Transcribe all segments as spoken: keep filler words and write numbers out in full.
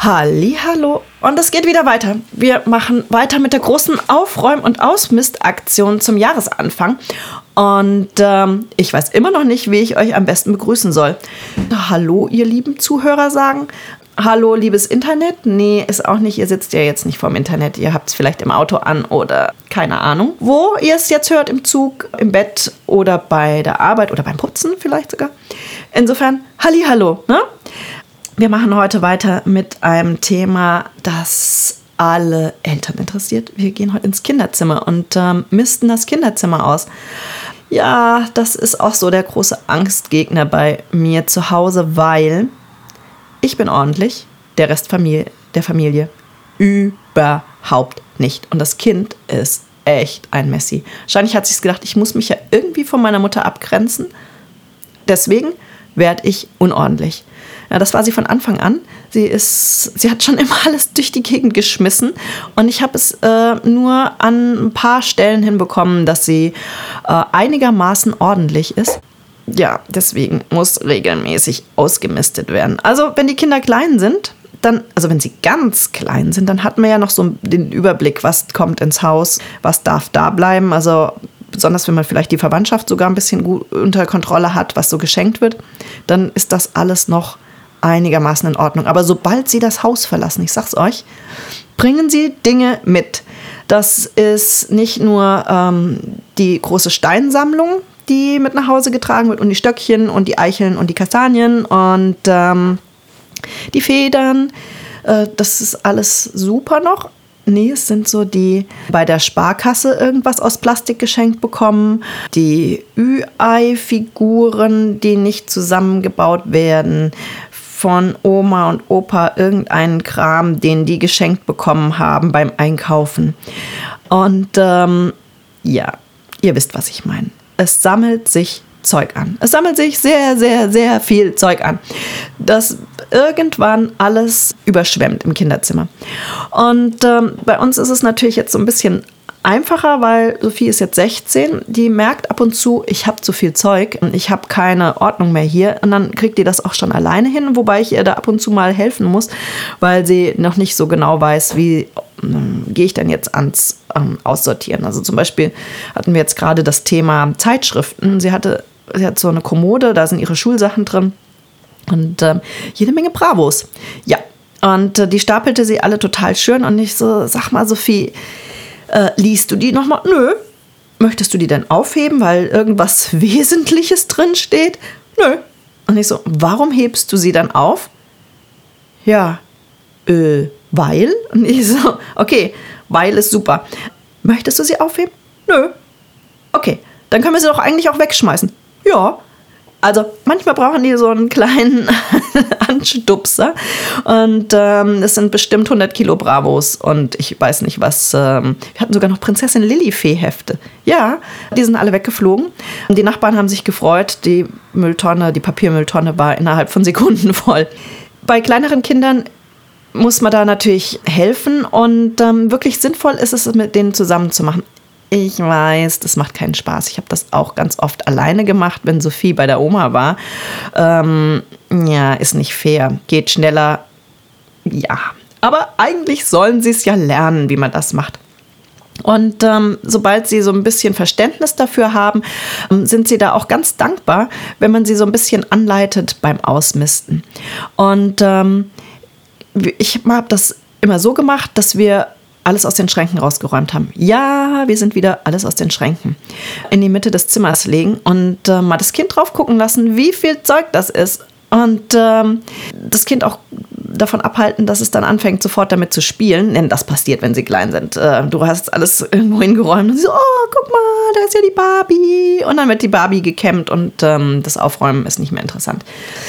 Hallihallo, und es geht wieder weiter. Wir machen weiter mit der großen Aufräum- und Ausmistaktion zum Jahresanfang. Und ähm, ich weiß immer noch nicht, wie ich euch am besten begrüßen soll. Hallo, ihr lieben Zuhörer sagen. Hallo, liebes Internet. Nee, ist auch nicht. Ihr sitzt ja jetzt nicht vorm Internet. Ihr habt es vielleicht im Auto an oder keine Ahnung. Wo ihr es jetzt hört, im Zug, im Bett oder bei der Arbeit oder beim Putzen vielleicht sogar. Insofern, Hallihallo, ne? Wir machen heute weiter mit einem Thema, das alle Eltern interessiert. Wir gehen heute ins Kinderzimmer und ähm, misten das Kinderzimmer aus. Ja, das ist auch so der große Angstgegner bei mir zu Hause, weil ich bin ordentlich, der Rest Familie, der Familie überhaupt nicht. Und das Kind ist echt ein Messi. Wahrscheinlich hat sich gedacht, ich muss mich ja irgendwie von meiner Mutter abgrenzen. Deswegen werde ich unordentlich. Ja, das war sie von Anfang an. Sie ist, sie hat schon immer alles durch die Gegend geschmissen. Und ich habe es äh, nur an ein paar Stellen hinbekommen, dass sie äh, einigermaßen ordentlich ist. Ja, deswegen muss regelmäßig ausgemistet werden. Also wenn die Kinder klein sind, dann, also wenn sie ganz klein sind, dann hat man ja noch so den Überblick, was kommt ins Haus, was darf da bleiben. Also besonders wenn man vielleicht die Verwandtschaft sogar ein bisschen gut unter Kontrolle hat, was so geschenkt wird, dann ist das alles noch einigermaßen in Ordnung. Aber sobald sie das Haus verlassen, ich sag's euch, bringen sie Dinge mit. Das ist nicht nur ähm, die große Steinsammlung, die mit nach Hause getragen wird und die Stöckchen und die Eicheln und die Kastanien und ähm, die Federn. Äh, das ist alles super noch. Nee, es sind so die bei der Sparkasse irgendwas aus Plastik geschenkt bekommen. Die Ü-Ei-Figuren, die nicht zusammengebaut werden. Von Oma und Opa irgendeinen Kram, den die geschenkt bekommen haben beim Einkaufen. Und ähm, ja, ihr wisst, was ich meine. Es sammelt sich Zeug an. Es sammelt sich sehr, sehr, sehr viel Zeug an, das irgendwann alles überschwemmt im Kinderzimmer. Und ähm, bei uns ist es natürlich jetzt so ein bisschen einfacher, weil Sophie ist jetzt sechzehn, die merkt ab und zu, ich habe zu viel Zeug und ich habe keine Ordnung mehr hier, und dann kriegt die das auch schon alleine hin, wobei ich ihr da ab und zu mal helfen muss, weil sie noch nicht so genau weiß, wie ähm, gehe ich denn jetzt ans ähm, Aussortieren. Also zum Beispiel hatten wir jetzt gerade das Thema Zeitschriften. Sie hatte, sie hat so eine Kommode, da sind ihre Schulsachen drin und ähm, jede Menge Bravos. Ja, und äh, die stapelte sie alle total schön und ich so, sag mal Sophie, Äh, liest du die nochmal? Nö. Möchtest du die denn aufheben, weil irgendwas Wesentliches drin steht? Nö. Und ich so, warum hebst du sie dann auf? Ja, äh, weil? Und ich so, okay, weil ist super. Möchtest du sie aufheben? Nö. Okay, dann können wir sie doch eigentlich auch wegschmeißen. Ja. Also manchmal brauchen die so einen kleinen Anstupser und ähm, es sind bestimmt hundert Kilo Bravos und ich weiß nicht was, ähm, wir hatten sogar noch Prinzessin Lillifee-Hefte. Ja, die sind alle weggeflogen. Die Nachbarn haben sich gefreut, die Mülltonne, die Papiermülltonne war innerhalb von Sekunden voll. Bei kleineren Kindern muss man da natürlich helfen und ähm, wirklich sinnvoll ist es, mit denen zusammen zu machen. Ich weiß, das macht keinen Spaß. Ich habe das auch ganz oft alleine gemacht, wenn Sophie bei der Oma war. Ähm, ja, ist nicht fair. Geht schneller. Ja, aber eigentlich sollen sie es ja lernen, wie man das macht. Und ähm, sobald sie so ein bisschen Verständnis dafür haben, ähm, sind sie da auch ganz dankbar, wenn man sie so ein bisschen anleitet beim Ausmisten. Und ähm, ich habe das immer so gemacht, dass wir alles aus den Schränken rausgeräumt haben. Ja, wir sind wieder alles aus den Schränken in die Mitte des Zimmers legen und äh, mal das Kind drauf gucken lassen, wie viel Zeug das ist. Und ähm, das Kind auch davon abhalten, dass es dann anfängt, sofort damit zu spielen. Denn das passiert, wenn sie klein sind. Äh, du hast alles irgendwo hingeräumt und sie so, oh, guck mal, da ist ja die Barbie. Und dann wird die Barbie gekämmt und ähm, das Aufräumen ist nicht mehr interessant.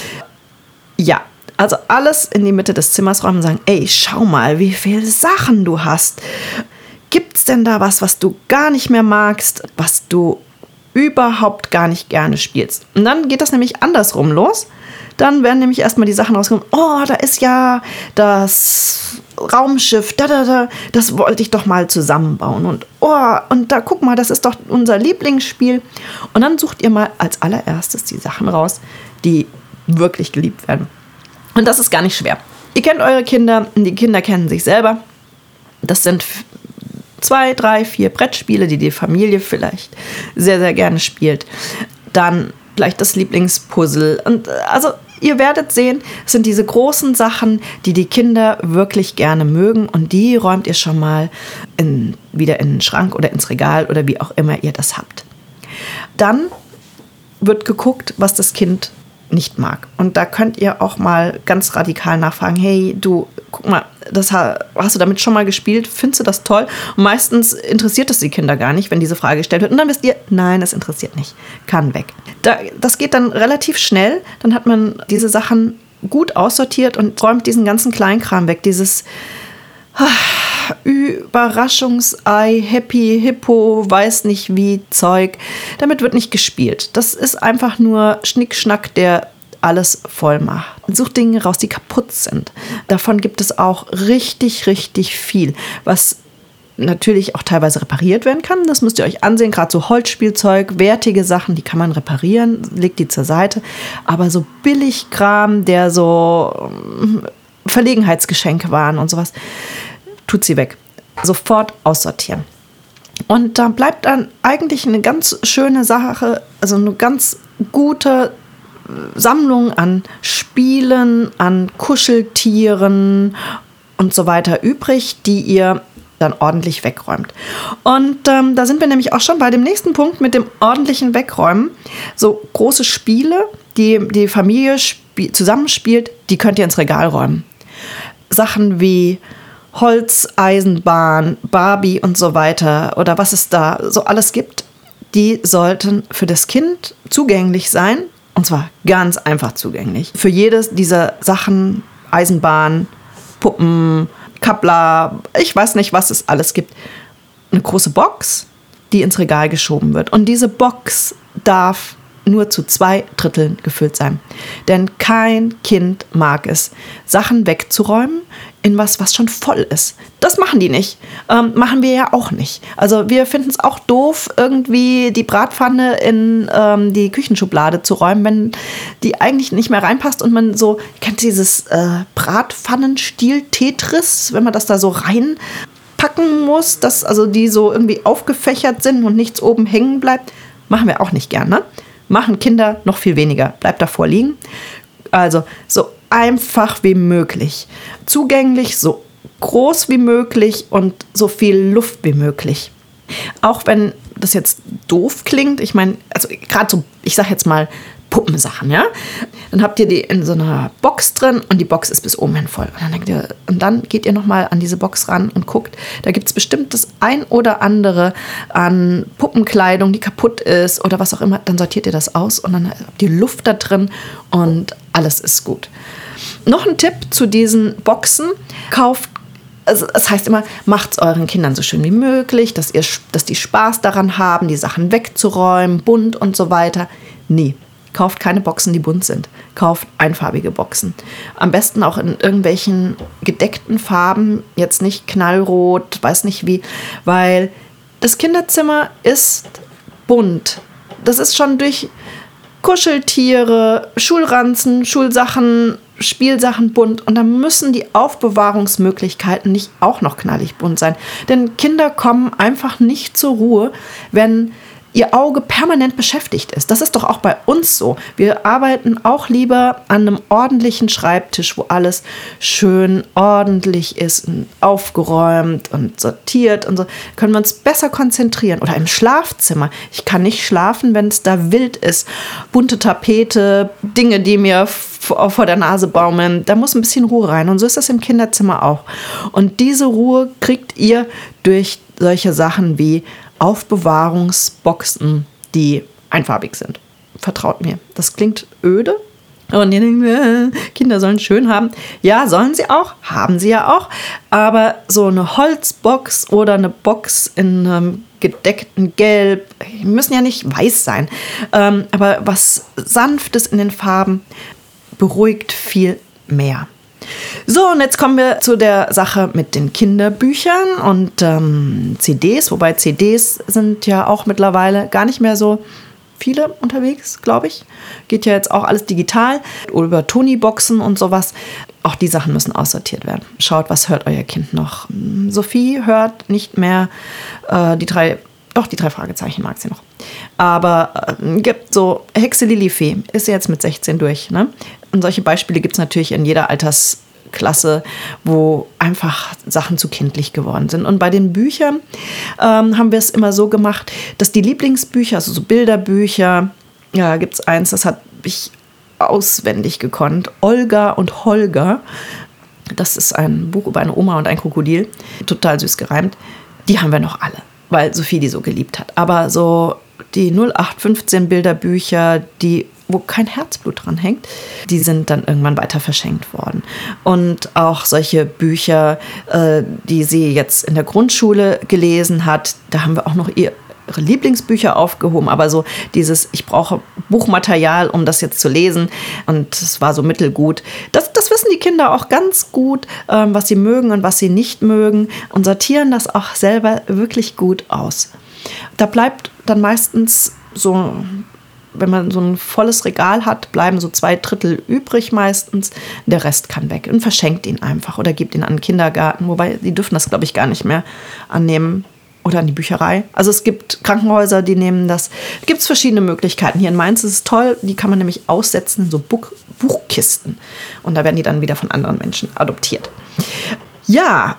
Ja. Also alles in die Mitte des Zimmers räumen und sagen, ey, schau mal, wie viele Sachen du hast. Gibt's denn da was, was du gar nicht mehr magst, was du überhaupt gar nicht gerne spielst? Und dann geht das nämlich andersrum los. Dann werden nämlich erstmal die Sachen rausgekommen, oh, da ist ja das Raumschiff, da, da, da, das wollte ich doch mal zusammenbauen. Und oh, und da, guck mal, das ist doch unser Lieblingsspiel. Und dann sucht ihr mal als allererstes die Sachen raus, die wirklich geliebt werden. Und das ist gar nicht schwer. Ihr kennt eure Kinder, die Kinder kennen sich selber. Das sind zwei, drei, vier Brettspiele, die die Familie vielleicht sehr, sehr gerne spielt. Dann vielleicht das Lieblingspuzzle. Und also ihr werdet sehen, es sind diese großen Sachen, die die Kinder wirklich gerne mögen und die räumt ihr schon mal in, wieder in den Schrank oder ins Regal oder wie auch immer ihr das habt. Dann wird geguckt, was das Kind nicht mag. Und da könnt ihr auch mal ganz radikal nachfragen, hey, du, guck mal, das hast du damit schon mal gespielt? Findest du das toll? Und meistens interessiert es die Kinder gar nicht, wenn diese Frage gestellt wird. Und dann wisst ihr, nein, es interessiert nicht. Kann weg. Da, das geht dann relativ schnell. Dann hat man diese Sachen gut aussortiert und räumt diesen ganzen Kleinkram weg. Dieses ah, Überraschungsei, Happy Hippo, weiß nicht wie Zeug. Damit wird nicht gespielt. Das ist einfach nur Schnickschnack, der alles voll macht. Sucht Dinge raus, die kaputt sind. Davon gibt es auch richtig, richtig viel, was natürlich auch teilweise repariert werden kann. Das müsst ihr euch ansehen. Gerade so Holzspielzeug, wertige Sachen, die kann man reparieren, legt die zur Seite. Aber so Billigkram, der so Verlegenheitsgeschenke waren und sowas, tut sie weg. Sofort aussortieren. Und da bleibt dann eigentlich eine ganz schöne Sache, also eine ganz gute Sammlung an Spielen, an Kuscheltieren und so weiter übrig, die ihr dann ordentlich wegräumt. Und ähm, da sind wir nämlich auch schon bei dem nächsten Punkt mit dem ordentlichen Wegräumen. So große Spiele, die die Familie spie- zusammenspielt, die könnt ihr ins Regal räumen. Sachen wie Holz, Eisenbahn, Barbie und so weiter oder was es da so alles gibt, die sollten für das Kind zugänglich sein. Und zwar ganz einfach zugänglich. Für jedes dieser Sachen, Eisenbahn, Puppen, Kappler, ich weiß nicht, was es alles gibt. Eine große Box, die ins Regal geschoben wird. Und diese Box darf nur zu zwei Dritteln gefüllt sein. Denn kein Kind mag es, Sachen wegzuräumen in was, was schon voll ist. Das machen die nicht. Ähm, machen wir ja auch nicht. Also wir finden es auch doof, irgendwie die Bratpfanne in ähm, die Küchenschublade zu räumen, wenn die eigentlich nicht mehr reinpasst und man so, kennt dieses äh, Bratpfannenstiel-Tetris, wenn man das da so reinpacken muss, dass also die so irgendwie aufgefächert sind und nichts oben hängen bleibt. Machen wir auch nicht gern, ne? Machen Kinder noch viel weniger. Bleibt davor liegen. Also so einfach wie möglich. Zugänglich, so groß wie möglich und so viel Luft wie möglich. Auch wenn das jetzt doof klingt, ich meine, also gerade so, ich sag jetzt mal Puppensachen, ja? Dann habt ihr die in so einer Box drin und die Box ist bis oben hin voll. Und dann, denkt ihr, und dann geht ihr nochmal an diese Box ran und guckt, da gibt es bestimmt das ein oder andere an Puppenkleidung, die kaputt ist oder was auch immer. Dann sortiert ihr das aus und dann habt ihr Luft da drin und alles ist gut. Noch ein Tipp zu diesen Boxen: Kauft, also es heißt immer, macht es euren Kindern so schön wie möglich, dass, ihr, dass die Spaß daran haben, die Sachen wegzuräumen, bunt und so weiter. Nee. Kauft keine Boxen, die bunt sind. Kauft einfarbige Boxen. Am besten auch in irgendwelchen gedeckten Farben, jetzt nicht knallrot, weiß nicht wie, weil das Kinderzimmer ist bunt. Das ist schon durch Kuscheltiere, Schulranzen, Schulsachen, Spielsachen bunt und da müssen die Aufbewahrungsmöglichkeiten nicht auch noch knallig bunt sein. Denn Kinder kommen einfach nicht zur Ruhe, wenn ihr Auge permanent beschäftigt ist. Das ist doch auch bei uns so. Wir arbeiten auch lieber an einem ordentlichen Schreibtisch, wo alles schön ordentlich ist und aufgeräumt und sortiert und so. Können wir uns besser konzentrieren. Oder im Schlafzimmer. Ich kann nicht schlafen, wenn es da wild ist. Bunte Tapete, Dinge, die mir vor der Nase baumeln. Da muss ein bisschen Ruhe rein. Und so ist das im Kinderzimmer auch. Und diese Ruhe kriegt ihr durch solche Sachen wie Aufbewahrungsboxen, die einfarbig sind. Vertraut mir. Das klingt öde. Und ihr denkt, äh, Kinder sollen schön haben. Ja, sollen sie auch. Haben sie ja auch. Aber so eine Holzbox oder eine Box in einem gedeckten Gelb, die müssen ja nicht weiß sein. Ähm, aber was Sanftes in den Farben beruhigt viel mehr. So, und jetzt kommen wir zu der Sache mit den Kinderbüchern und ähm, C Ds, wobei C Ds sind ja auch mittlerweile gar nicht mehr so viele unterwegs, glaube ich. Geht ja jetzt auch alles digital oder über Tony-Boxen und sowas. Auch die Sachen müssen aussortiert werden. Schaut, was hört euer Kind noch. Sophie hört nicht mehr äh, die drei, doch die drei Fragezeichen mag sie noch. Aber äh, gibt so Hexe Lilifee, ist jetzt mit sechzehn durch. Ne? Und solche Beispiele gibt es natürlich in jeder Altersklasse, wo einfach Sachen zu kindlich geworden sind. Und bei den Büchern ähm, haben wir es immer so gemacht, dass die Lieblingsbücher, also so Bilderbücher, ja, gibt es eins, das habe ich auswendig gekonnt. Olga und Holger. Das ist ein Buch über eine Oma und ein Krokodil. Total süß gereimt. Die haben wir noch alle, weil Sophie die so geliebt hat. Aber so die null acht fünfzehn Bilderbücher, die, wo kein Herzblut dran hängt, die sind dann irgendwann weiter verschenkt worden. Und auch solche Bücher, äh, die sie jetzt in der Grundschule gelesen hat, da haben wir auch noch ihr ihre Lieblingsbücher aufgehoben, aber so dieses, ich brauche Buchmaterial, um das jetzt zu lesen, und es war so mittelgut. Das, das wissen die Kinder auch ganz gut, ähm, was sie mögen und was sie nicht mögen, und sortieren das auch selber wirklich gut aus. Da bleibt dann meistens so, wenn man so ein volles Regal hat, bleiben so zwei Drittel übrig meistens. Der Rest kann weg und verschenkt ihn einfach oder gibt ihn an den Kindergarten, wobei die dürfen das, glaube ich, gar nicht mehr annehmen. Oder an die Bücherei. Also es gibt Krankenhäuser, die nehmen das. Es gibt verschiedene Möglichkeiten. Hier in Mainz ist es toll, die kann man nämlich aussetzen in so Buch- Buchkisten. Und da werden die dann wieder von anderen Menschen adoptiert. Ja,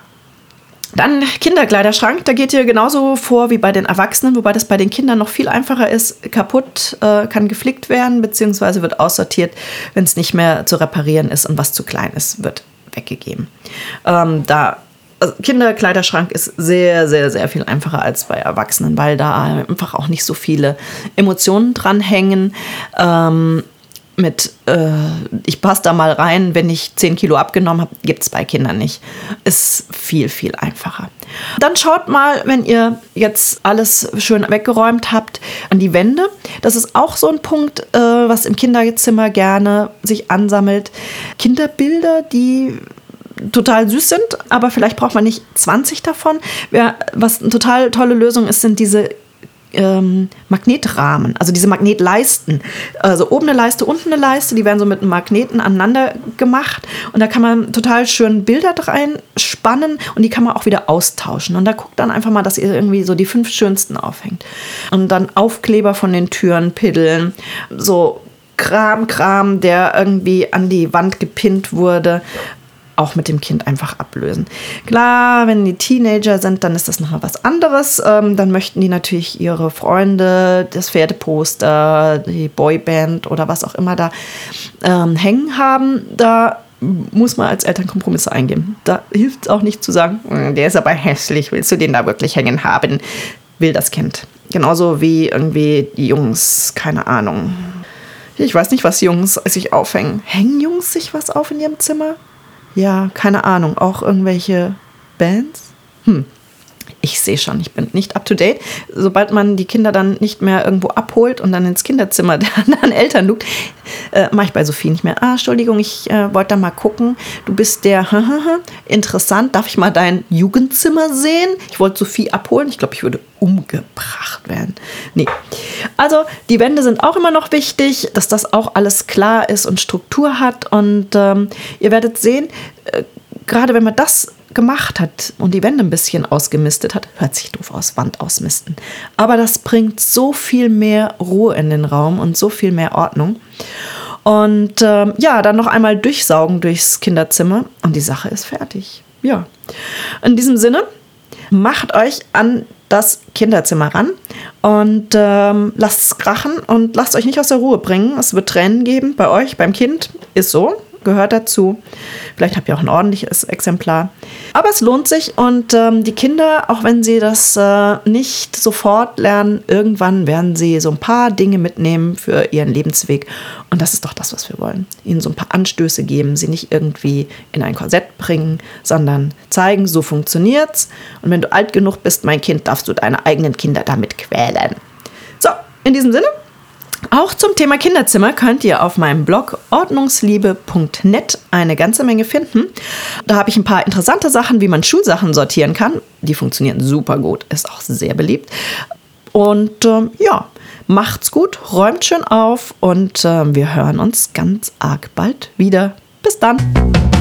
dann Kinderkleiderschrank. Da geht ihr genauso vor wie bei den Erwachsenen, wobei das bei den Kindern noch viel einfacher ist. Kaputt äh, kann geflickt werden, beziehungsweise wird aussortiert, wenn es nicht mehr zu reparieren ist und was zu klein ist, wird weggegeben. Ähm, da Also Kinderkleiderschrank ist sehr, sehr, sehr viel einfacher als bei Erwachsenen, weil da einfach auch nicht so viele Emotionen dranhängen. Ähm, mit, äh, ich passe da mal rein, wenn ich zehn Kilo abgenommen habe, gibt es bei Kindern nicht. Ist viel, viel einfacher. Dann schaut mal, wenn ihr jetzt alles schön weggeräumt habt, an die Wände. Das ist auch so ein Punkt, äh, was im Kinderzimmer gerne sich ansammelt. Kinderbilder, die total süß sind, aber vielleicht braucht man nicht zwanzig davon. Ja, was eine total tolle Lösung ist, sind diese ähm, Magnetrahmen, also diese Magnetleisten. Also oben eine Leiste, unten eine Leiste, die werden so mit einem Magneten aneinander gemacht, und da kann man total schön Bilder reinspannen und die kann man auch wieder austauschen. Und da guckt dann einfach mal, dass ihr irgendwie so die fünf schönsten aufhängt. Und dann Aufkleber von den Türen piddeln, so Kram, Kram, der irgendwie an die Wand gepinnt wurde, auch mit dem Kind einfach ablösen. Klar, wenn die Teenager sind, dann ist das nochmal was anderes. Ähm, dann möchten die natürlich ihre Freunde, das Pferdeposter, die Boyband oder was auch immer da ähm, hängen haben. Da muss man als Eltern Kompromisse eingehen. Da hilft es auch nicht zu sagen, der ist aber hässlich, willst du den da wirklich hängen haben? Will das Kind. Genauso wie irgendwie die Jungs, keine Ahnung. Ich weiß nicht, was Jungs sich aufhängen. Hängen Jungs sich was auf in ihrem Zimmer? Ja, keine Ahnung. Auch irgendwelche Bands? Hm. Ich sehe schon, ich bin nicht up to date. Sobald man die Kinder dann nicht mehr irgendwo abholt und dann ins Kinderzimmer der anderen Eltern lugt, äh, mache ich bei Sophie nicht mehr. Ah, Entschuldigung, ich äh, wollte da mal gucken. Du bist der, interessant, darf ich mal dein Jugendzimmer sehen? Ich wollte Sophie abholen. Ich glaube, ich würde umgebracht werden. Nee. Also, die Wände sind auch immer noch wichtig, dass das auch alles klar ist und Struktur hat. Und ähm, ihr werdet sehen, äh, gerade wenn man das gemacht hat und die Wände ein bisschen ausgemistet hat, hört sich doof aus, Wand ausmisten. Aber das bringt so viel mehr Ruhe in den Raum und so viel mehr Ordnung. Und ähm, ja, dann noch einmal durchsaugen durchs Kinderzimmer und die Sache ist fertig. Ja. In diesem Sinne, macht euch an das Kinderzimmer ran und ähm, lasst es krachen und lasst euch nicht aus der Ruhe bringen. Es wird Tränen geben bei euch, beim Kind. Ist so. Gehört dazu. Vielleicht habt ihr auch ein ordentliches Exemplar. Aber es lohnt sich, und ähm, die Kinder, auch wenn sie das äh, nicht sofort lernen, irgendwann werden sie so ein paar Dinge mitnehmen für ihren Lebensweg. Und das ist doch das, was wir wollen. Ihnen so ein paar Anstöße geben, sie nicht irgendwie in ein Korsett bringen, sondern zeigen, so funktioniert's. Und wenn du alt genug bist, mein Kind, darfst du deine eigenen Kinder damit quälen. So, in diesem Sinne. Auch zum Thema Kinderzimmer könnt ihr auf meinem Blog ordnungsliebe punkt net eine ganze Menge finden. Da habe ich ein paar interessante Sachen, wie man Schulsachen sortieren kann. Die funktionieren super gut, ist auch sehr beliebt. Und ähm, ja, macht's gut, räumt schön auf und äh, wir hören uns ganz arg bald wieder. Bis dann.